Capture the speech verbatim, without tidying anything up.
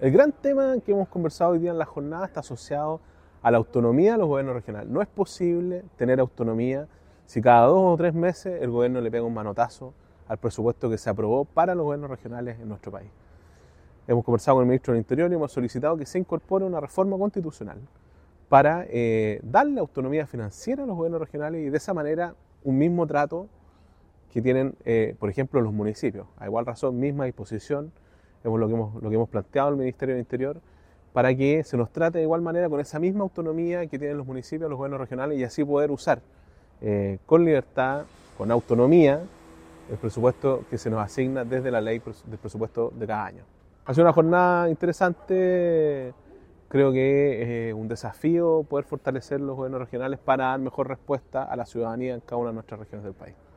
El gran tema que hemos conversado hoy día en la jornada está asociado a la autonomía de los gobiernos regionales. No es posible tener autonomía si cada dos o tres meses el gobierno le pega un manotazo al presupuesto que se aprobó para los gobiernos regionales en nuestro país. Hemos conversado con el ministro del Interior y hemos solicitado que se incorpore una reforma constitucional para eh, darle autonomía financiera a los gobiernos regionales y de esa manera un mismo trato que tienen, eh, por ejemplo, los municipios. A igual razón, misma disposición, es lo que hemos, lo que hemos planteado al Ministerio del Interior, para que se nos trate de igual manera con esa misma autonomía que tienen los municipios, los gobiernos regionales, y así poder usar eh, con libertad, con autonomía, el presupuesto que se nos asigna desde la ley del presupuesto de cada año. Ha sido una jornada interesante, creo que es un desafío poder fortalecer los gobiernos regionales para dar mejor respuesta a la ciudadanía en cada una de nuestras regiones del país.